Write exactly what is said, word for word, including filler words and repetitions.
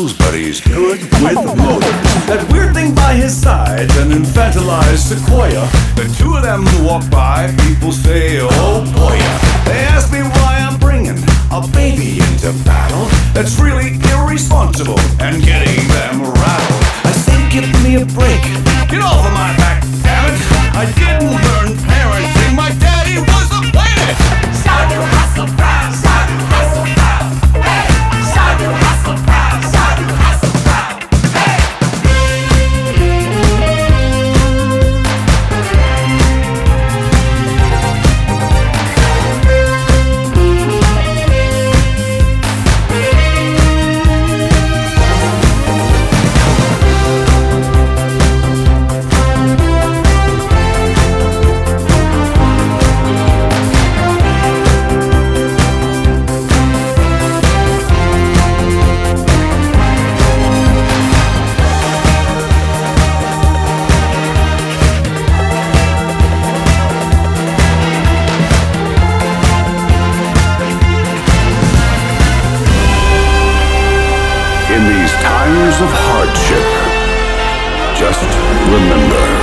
rules, but he's good with motives. That weird thing by his side, an infantilized sequoia. The two of them walk by, people say, oh boy. They ask me why I'm bringing a baby into battle. That's really irresponsible and getting them rattled. I say, give me a break, get off of my back, damn it. I didn't learn parenting, my daddy was a planet. Shout you hustle proud, shout you hustle proud, hey. Shout you hustle proud, shout you hustle proud, hey. In these times of hardship, just remember,